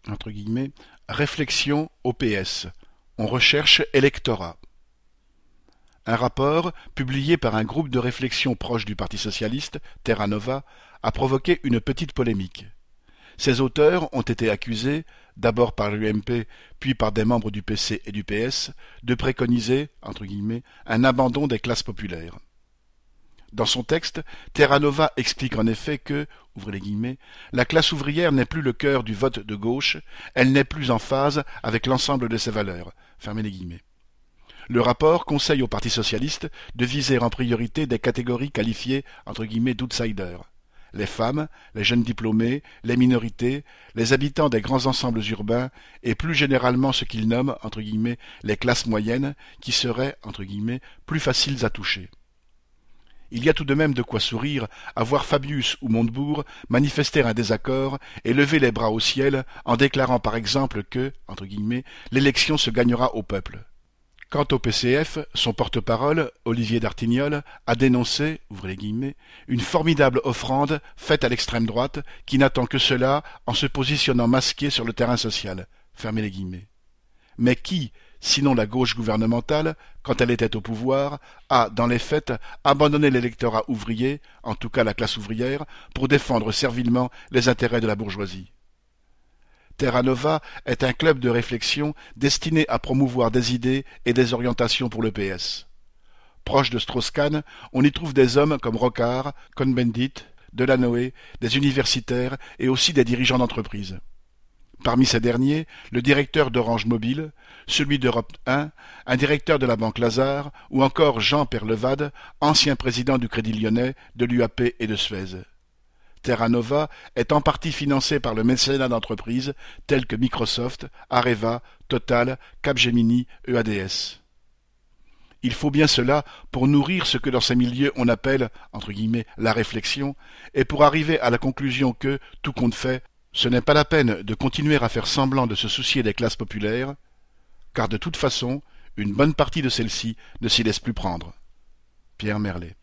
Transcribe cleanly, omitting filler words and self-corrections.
entre guillemets, réflexion au PS. On recherche électorat. Un rapport, publié par un groupe de réflexion proche du Parti socialiste, Terra Nova, a provoqué une petite polémique. Ses auteurs ont été accusés, d'abord par l'UMP, puis par des membres du PC et du PS, de préconiser, entre guillemets, un abandon des classes populaires. Dans son texte, Terra Nova explique en effet que, ouvrez les guillemets, la classe ouvrière n'est plus le cœur du vote de gauche, elle n'est plus en phase avec l'ensemble de ses valeurs, fermez les guillemets. Le rapport conseille au Parti socialiste de viser en priorité des catégories qualifiées entre guillemets d'outsiders. Les femmes, les jeunes diplômés, les minorités, les habitants des grands ensembles urbains et plus généralement ce qu'ils nomment entre guillemets les classes moyennes qui seraient entre guillemets plus faciles à toucher. Il y a tout de même de quoi sourire à voir Fabius ou Montebourg manifester un désaccord et lever les bras au ciel en déclarant par exemple que, entre guillemets, l'élection se gagnera au peuple. Quant au PCF, son porte-parole, Olivier D'Artignol, a dénoncé, ouvrez les guillemets, une formidable offrande faite à l'extrême droite qui n'attend que cela en se positionnant masqué sur le terrain social, fermez les guillemets. Mais qui, sinon la gauche gouvernementale, quand elle était au pouvoir, a, dans les faits, abandonné l'électorat ouvrier, en tout cas la classe ouvrière, pour défendre servilement les intérêts de la bourgeoisie. Terra Nova est un club de réflexion destiné à promouvoir des idées et des orientations pour le PS. Proche de Strauss-Kahn, on y trouve des hommes comme Rocard, Cohn-Bendit, Delanoë, des universitaires et aussi des dirigeants d'entreprise. Parmi ces derniers, le directeur d'Orange Mobile, celui d'Europe 1, un directeur de la Banque Lazare ou encore Jean Perlevade, ancien président du Crédit Lyonnais, de l'UAP et de Suez. Terra Nova est en partie financé par le mécénat d'entreprises telles que Microsoft, Areva, Total, Capgemini, EADS. Il faut bien cela pour nourrir ce que dans ces milieux on appelle, entre guillemets, la réflexion, et pour arriver à la conclusion que, tout compte fait, ce n'est pas la peine de continuer à faire semblant de se soucier des classes populaires, car de toute façon, une bonne partie de celles-ci ne s'y laisse plus prendre. Pierre Merlet.